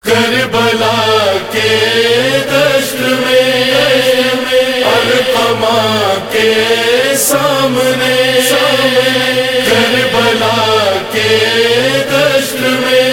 کربلا کے دشت میں علقمہ کے سامنے، کربلا کے دشت میں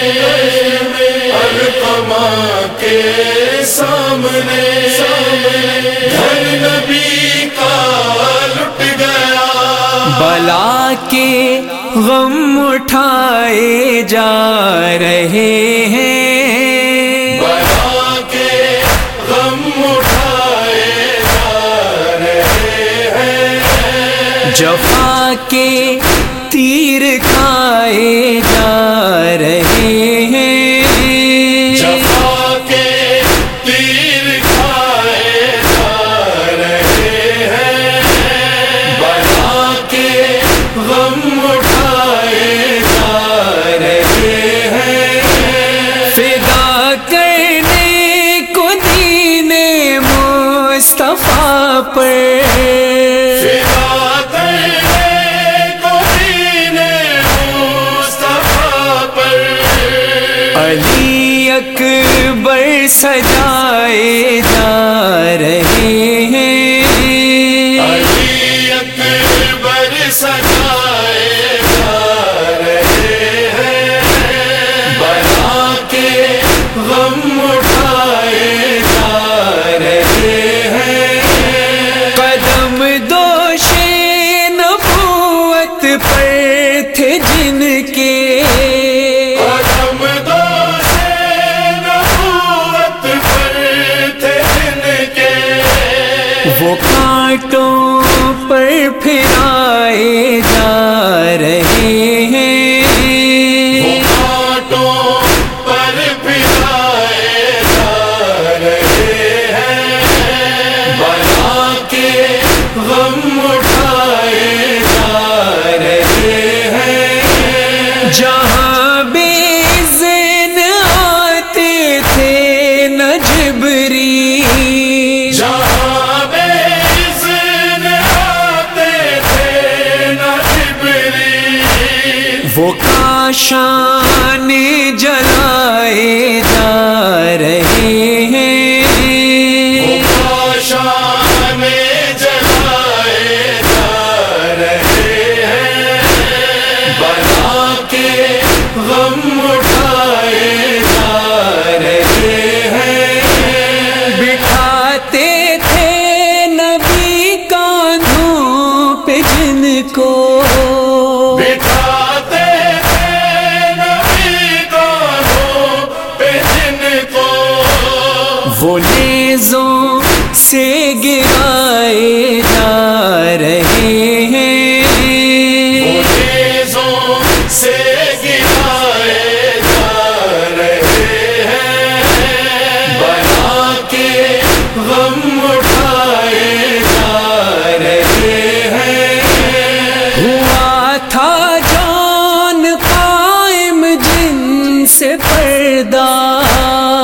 علقمہ کے سامنے، گھر نبی کا لٹ گیا، بلا کے غم اٹھائے جا رہے ہیں، بلا کے غم اٹھائے جا رہے ہیں، جفا کے تیر کھائے جا رہے ہیں، جفا کے تیر کھائے جا رہے ہیں، بلا کے غم اٹھائے جا رہے ہیں، فدا کرنے کو دین مصطفیٰ پر، فدا کرنے کو دین مصطفیٰ پر، علی اکبر سجائے جا رہے ہیں، علی اکبر سجائے جا رہے ہیں، بلا کے غم اٹھائے جا رہے ہیں، قدم دوش نبوت پر تھے جن کے، قدم دوش نبوت پر تھے جن کے، وہ کانٹوں پر پھرائے جا رہے ہیں، وہ کانٹوں پر پھرائے جا رہے ہیں، بلا کے غم اٹھائے جا رہے ہیں، جہاں بے اذن آتے تھے نہ جبریل، جہاں بے اذن آتے تھے نہ جبریل، وہ کاشان جلائے جا رہے ہیں، شان جلائے جا رہے ہیں، بلا کے غم اٹھائے جا رہے ہیں، بٹھاتے تھے نبی کاندھوں پہ جن کو، بٹھاتے تھے نبی کانھوں پہ جن کو، وہ نیزوں سے گرائے جا رہے ہیں، نیزوں سے گرائے جا رہے ہیں، بلا کے غم اٹھائے جا رہے ہیں، ہوا تھا جان قائم جن سے پردہ،